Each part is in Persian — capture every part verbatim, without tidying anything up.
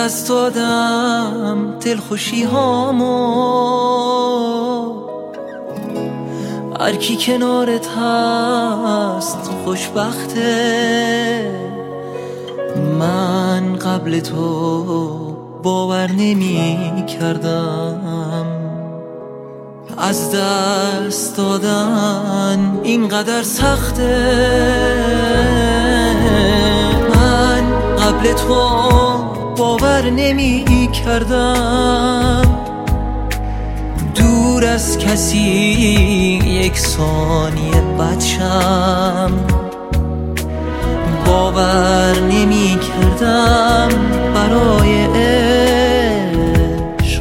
دست دادم دلخوشی هامو، هر کی کنارت هست خوشبخته. من قبل تو باور نمی کردم از دست دادن اینقدر سخته. من قبل تو باور نمی کردم دور از کسی یک ثانیه بچم. باور نمی کردم برای عشق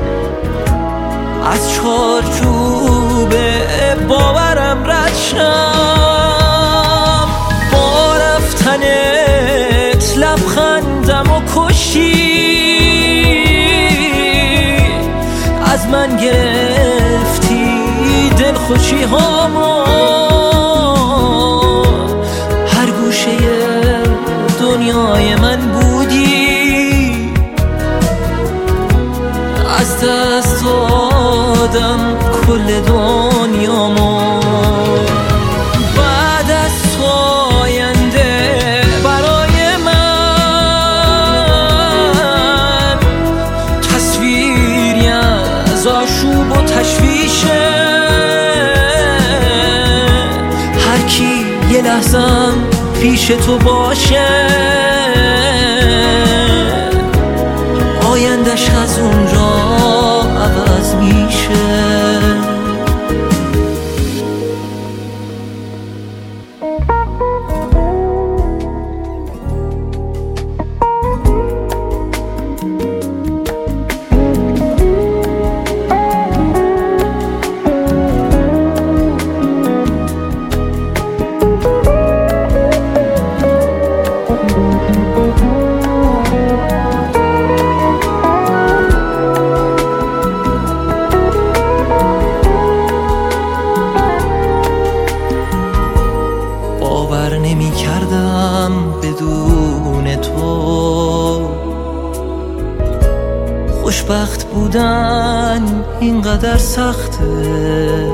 از چارچوب باورم رد شم. با رفتنت لبخندم و کشتی، از من گرفتی دلخوشی هامو. هر گوشه دنیای من بودی، از دست دادم کل دنیامو. بعد از آینده برای من تصویری از آشوب و تشویشه. هر کی یه لحظم پیش تو باشه آیندش از اونجا عوض میشه. باور نمی کردم بدون تو خوشبخت بودن اینقدر سخته.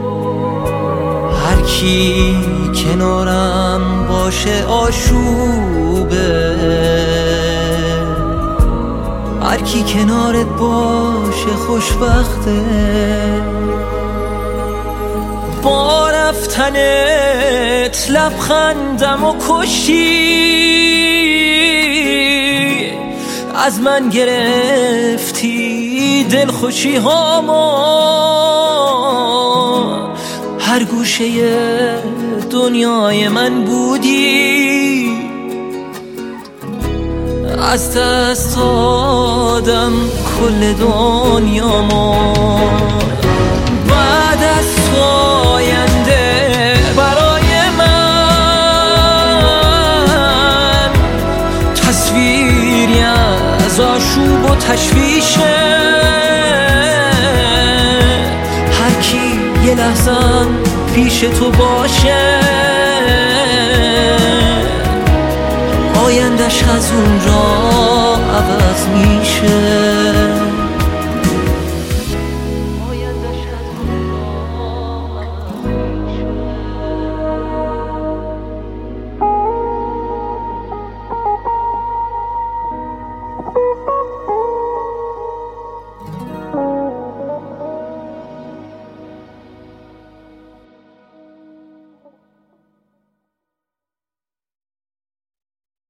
هر کی کنارم باشه آشوبه، هر کی کنارت باشه خوشبخته. با رفتنت لبخندم و کشتی، از من گرفتی دلخوشی هامو. هر گوشه دنیای من بودی، از دست دادم کل دنیامو. بعد از آینده برای من تصویری از آشوب و تشویشه. هر کی یه لحظم پیش تو باشه آیندش از اونجا عوض میشه.